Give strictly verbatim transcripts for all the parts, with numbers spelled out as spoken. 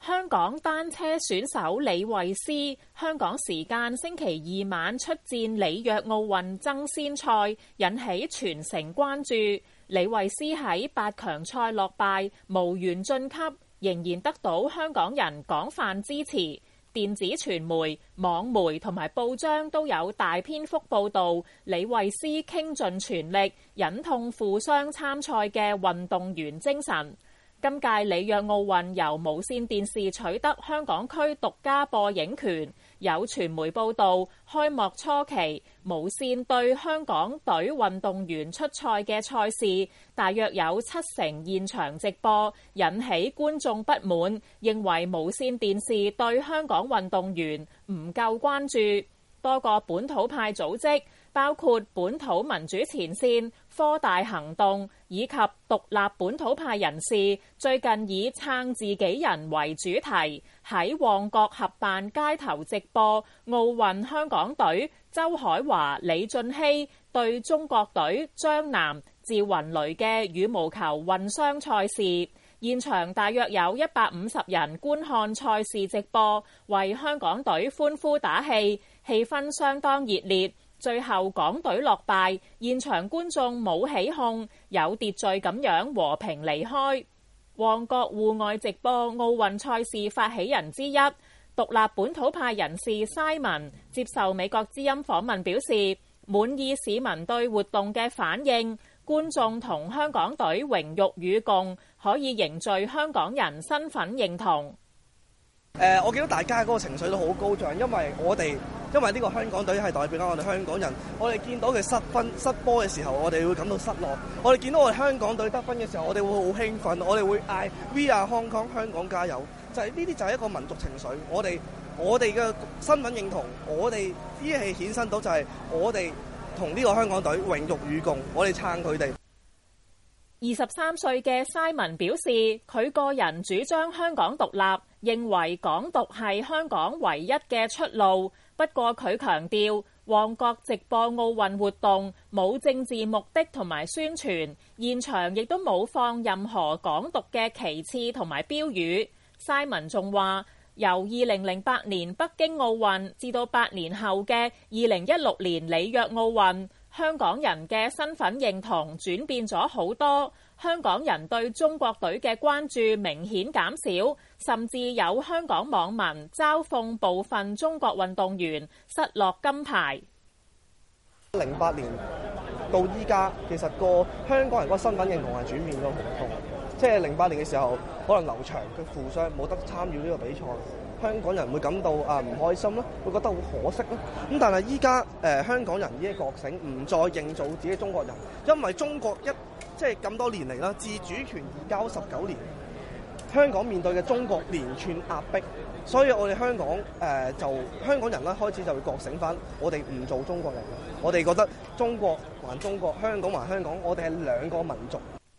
香港單車選手李慧詩，香港時間星期二晚出戰里約奧運爭先賽，引起全城關注。李慧詩喺八強賽落敗，無緣晉級，仍然得到香港人廣泛支持。電子傳媒、網媒同埋報章都有大篇幅報導李慧詩傾盡全力、忍痛負傷參賽嘅運動員精神。今屆里約奧運由無線電視取得香港區獨家播映權，有傳媒報導，開幕初期無線對香港隊運動員出賽嘅賽事，大約有七成現場直播，引起觀眾不滿，認為無線電視對香港運動員唔夠關注。多個本土派組織，包括本土民主前線、科大行動以及獨立本土派人士，最近以撐自己人為主題，喺旺角合辦街頭直播奧運香港隊周海華、李晉熙對中國隊張楠、趙雲雷嘅羽毛球混雙賽事。現場大約有一百五十人觀看賽事直播，為香港隊歡呼打氣，氣氛相當熱烈。最後港隊落敗，現場觀眾冇起哄，有秩序咁樣和平離開。旺角戶外直播奧運賽事發起人之一，獨立本土派人士 Simon 接受美國之音訪問表示，滿意市民對活動嘅反應，觀眾同香港隊榮辱與共，可以凝聚香港人身份認同。 誒、呃，我見到大家嗰個情緒都好高漲，因為我哋因為呢個香港隊係代表緊我哋香港人，我哋見到佢失分失波嘅時候，我哋會感到失落；我哋見到我哋香港隊得分嘅時候，我哋會好興奮，我哋會嗌 We are Hong Kong， 香港加油！就係呢啲就係一個民族情緒，我哋我哋嘅身份認同，我哋呢啲係衍生到就係我哋同呢個香港隊榮辱與共，我哋撐佢哋。 二十三歲嘅 Simon 表示，佢個人主張香港獨立，認為港獨係香港唯一嘅出路。不過佢強調，旺角直播奧運活動冇政治目的同埋宣傳，現場亦都冇放任何港獨嘅旗幟同埋標語。Simon 仲話，由二零零八年北京奧運至到八年後嘅二零一六年里約奧運，香港人嘅身份認同轉變咗好多，香港人對中國隊嘅關注明顯減少，甚至有香港網民嘲諷部分中國運動員失落金牌。 零八年到依家，其實個香港人個身份認同係轉變咗好多。即係零八年嘅時候，可能劉翔佢負傷冇得參與呢個比賽，香港人會感到啊唔開心啦，會覺得好可惜啦。咁但係依家誒香港人已經覺醒，唔再認做自己中國人，因為中國一即係咁多年嚟啦，自主權移交十九年，香港面對嘅中國連串壓迫，所以我哋香港誒、呃、就香港人啦開始就會覺醒返，我哋唔做中國人，我哋覺得中國還中國，香港還香港，我哋係兩個民族。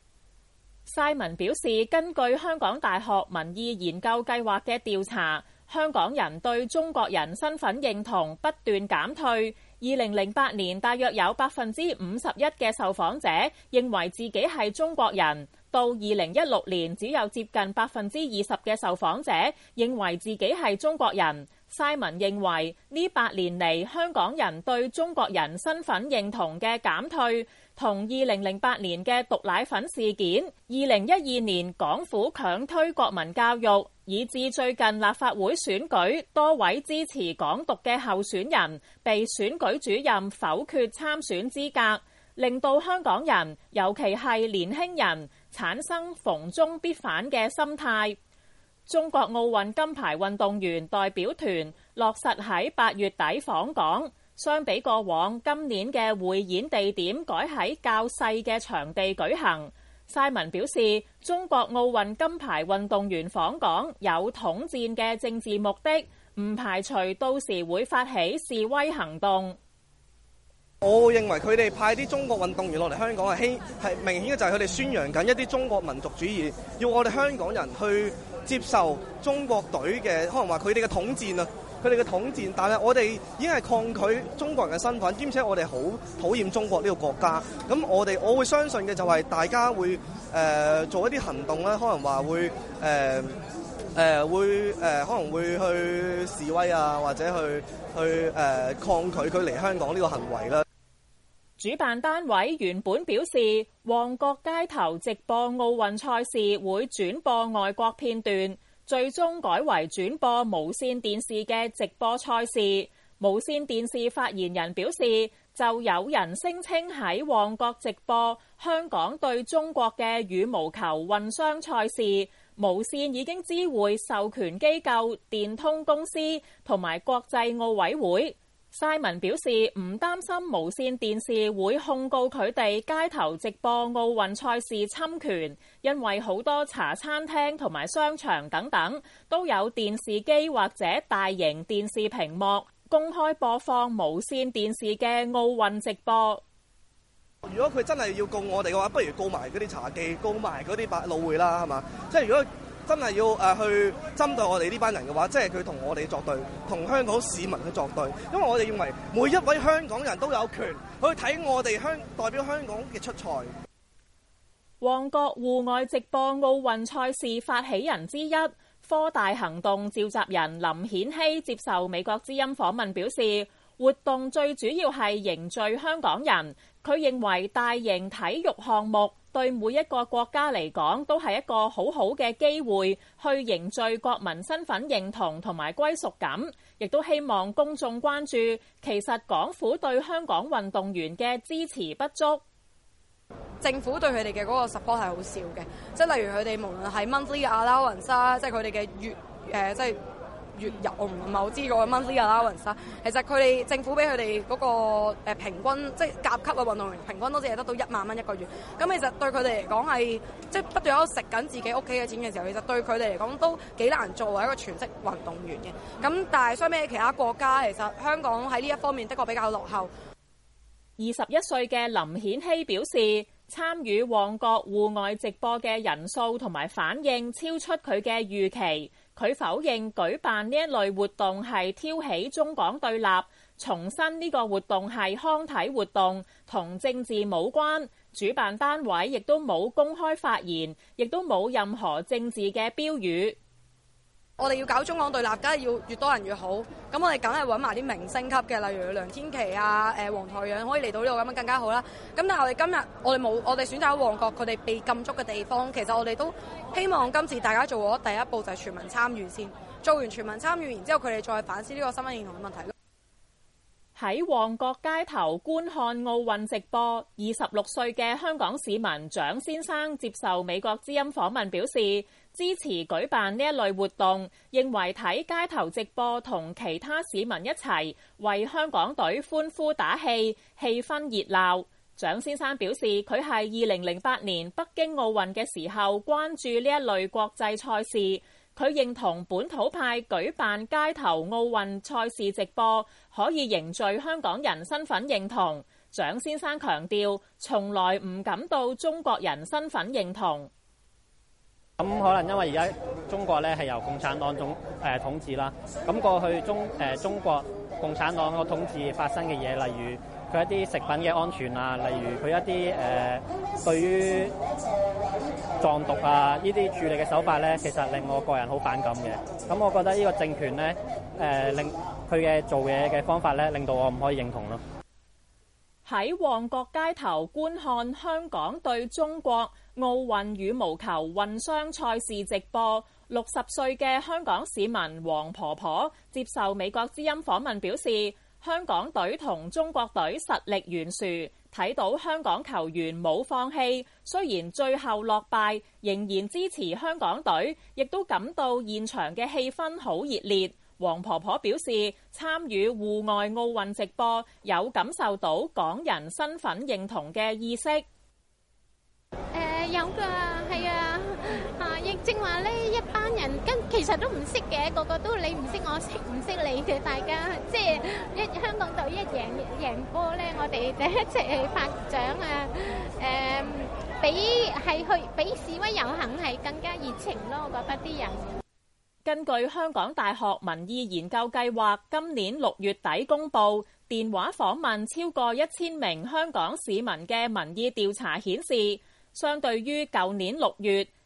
Simon 表示，根據香港大學民意研究計劃嘅調查，香港人對中國人身份認同不斷減退。二零零八年大約有百分之五十一嘅受訪者認為自己係中國人，到二零一六年只有接近百分之二十嘅受訪者認為自己係中國人。Simon 認為呢八年嚟香港人對中國人身份認同嘅減退，同二零零八年嘅毒奶粉事件、二零一二年港府強推國民教育，以至最近立法會選舉多位支持港獨嘅候選人被選舉主任否決參選資格，令到香港人，尤其係年輕人產生逢中必反嘅心態。中國奧運金牌運動員代表團落實喺八月底訪港，相比過往，今年嘅匯演地點改喺較細嘅場地舉行。Simon 表示，中國奧運金牌運動員訪港有統戰嘅政治目的，唔排除到時會發起示威行動。 我認為佢哋派啲中國運動員落嚟香港係希係明顯嘅，就係佢哋宣揚緊一啲中國民族主義，要我哋香港人去接受中國隊嘅可能話佢哋嘅統戰啊，佢哋嘅統戰，但係我哋已經係抗拒中國人嘅身份，兼且我哋好討厭中國呢個國家。咁我哋我會相信嘅就係大家會誒、呃、做一啲行動咧，可能話會誒、呃、 誒會誒、呃、可能會去示威啊，或者去去誒、呃、抗拒佢嚟香港呢個行為啦。 主辦單位原本表示，旺角街頭直播奧運賽事會轉播外國片段，最終改為轉播無線電視嘅直播賽事。無線電視發言人表示，就有人聲稱喺旺角直播香港對中國嘅羽毛球混雙賽事，無線已經知會授權機構電通公司同埋國際奧委會。Simon 表示唔擔心無線電視會控告佢哋街頭直播奧運賽事侵權，因為好多茶餐廳同埋商場等等都有電視機或者大型電視屏幕公開播放無線電視嘅奧運直播。 如果佢真係要告我哋嘅話，不如告埋嗰啲茶記，告埋嗰啲百老匯啦，係嘛？即係如果真係要誒去針對我哋呢班人嘅話，即係佢同我哋作對，同香港市民去作對。因為我哋認為每一位香港人都有權去睇我哋香代表香港嘅出賽。 旺角戶外直播奧運賽事發起人之一，科大行動召集人林顯熙接受美國之音訪問表示，活動最主要係凝聚香港人。佢認為大型體育項目對每一個國家嚟講都係一個好好嘅機會，去凝聚國民身份認同同埋歸屬感，亦都希望公眾關注，其實港府對香港運動員嘅支持不足。 政府對佢哋嘅嗰個 support 係好少嘅，即係例如佢哋無論係 monthly allowance 啦，即係佢哋嘅月誒即係月入，我唔唔係好知個 monthly allowance 啦。其實佢哋政府俾佢哋嗰個誒平均，即係甲級嘅運動員平均都只係得到一萬蚊一個月。咁其實對佢哋嚟講係即係不斷喺度食緊自己屋企嘅錢嘅時候，其實對佢哋嚟講都幾難作為一個全職運動員嘅。咁但係相比起其他國家，其實香港喺呢一方面的確比較落後。 二十一歲嘅林顯熙表示，參與旺角戶外直播嘅人數同埋反應超出佢嘅預期。佢否認舉辦呢一類活動係挑起中港對立，重申呢個活動係康體活動，同政治冇關。主辦單位亦都冇公開發言，亦都冇任何政治嘅標語。 我哋要搞中港對立，梗係要越多人越好。咁我哋梗係揾埋啲明星級嘅，例如梁天琦啊、誒黃台仰可以嚟到呢度咁樣更加好啦。咁但係我哋今日我哋冇，我哋選擇喺旺角佢哋被禁足嘅地方，其實我哋都希望今次大家做咗第一步就係全民參與先，做完全民參與，然之後佢哋再反思呢個身份認同嘅問題咯。 喺旺角街頭觀看奧運直播，二十六歲嘅香港市民蔣先生接受美國之音訪問表示，支持舉辦呢一類活動，認為睇街頭直播同其他市民一齊為香港隊歡呼打氣，氣氛熱鬧。蔣先生表示，佢係二零零八年北京奧運嘅時候關注呢一類國際賽事。佢認同本土派舉辦街頭奧運賽事直播可以凝聚香港人身份認同。蔣先生強調，從來唔感到中國人身份認同。 咁可能因為而家中國咧係由共產黨總誒統治啦，咁過去中誒中國共產黨個統治發生嘅嘢，例如佢一啲食品嘅安全啊，例如佢一啲誒、呃、對於藏獨啊呢啲處理嘅手法咧，其實令我個人好反感嘅。咁我覺得呢個政權咧誒令佢嘅做嘢嘅方法咧，令到我唔可以認同咯。 喺旺角街頭觀看香港對中國奧運羽毛球混雙賽事直播，六十歲嘅香港市民黃婆婆接受美國之音訪問表示，香港隊同中國隊實力懸殊，睇到香港球員冇放棄，雖然最後落敗，仍然支持香港隊，亦都感到現場嘅氣氛好熱烈。黃婆婆表示，參與戶外奧運直播有感受到港人身份認同嘅意識。誒、 呃、有㗎，係啊，啊亦正話呢一班人跟其實都唔識嘅，個個都你唔識我識唔識你嘅，大家即係一香港隊一贏贏波咧，我哋就一齊去拍掌啊！誒、呃，比係去比示威遊行係更加熱情咯，我覺得啲人。 根據香港大學民意研究計劃今年六月底公佈電話訪問超過一千名香港市民嘅民意調查顯示，相對於舊年六月，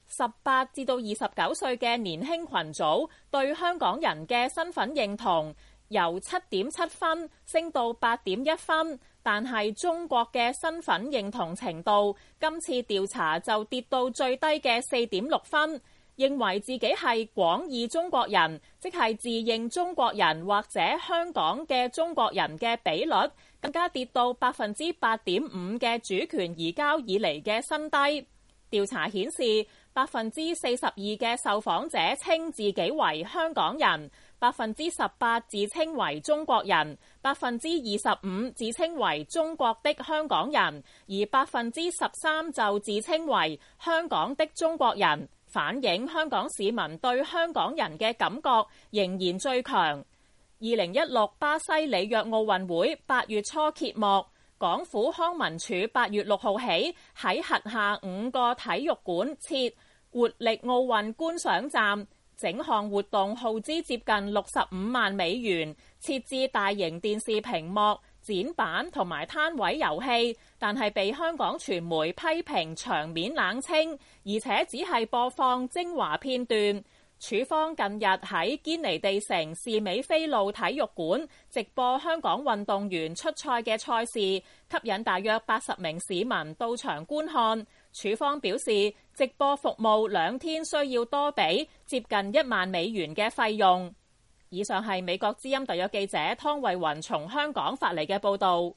十八至到二十九歲嘅年輕群組對香港人嘅身份認同由七點七分升到八點一分，但係中國嘅身份認同程度今次調查就跌到最低嘅四點六分，認為自己係廣義中國人，即係自認中國人或者香港嘅中國人嘅比率更加跌到百分之八點五嘅主權移交以嚟嘅新低。調查顯示，百分之四十二嘅受訪者稱自己為香港人，百分之十八自稱為中國人，百分之二十五自稱為中國的香港人，而百分之十三就自稱為香港的中國人，反映香港市民對香港人嘅感覺仍然最強。二零一六巴西里約奧運會八月初揭幕。港府康文署八月六號起喺轄下五個體育館設活力奧運觀賞站，整項活動耗資接近六十五萬美元，設置大型電視屏幕、展板同埋攤位遊戲，但係被香港傳媒批評場面冷清，而且只係播放精華片段。署方近日喺堅尼地城士美菲路體育館直播香港運動員出賽嘅賽事，吸引大約八十名市民到場觀看。署方表示，直播服務兩天需要多俾接近一萬美元嘅費用。以上係美國之音特約記者湯慧雲從香港發嚟嘅報導。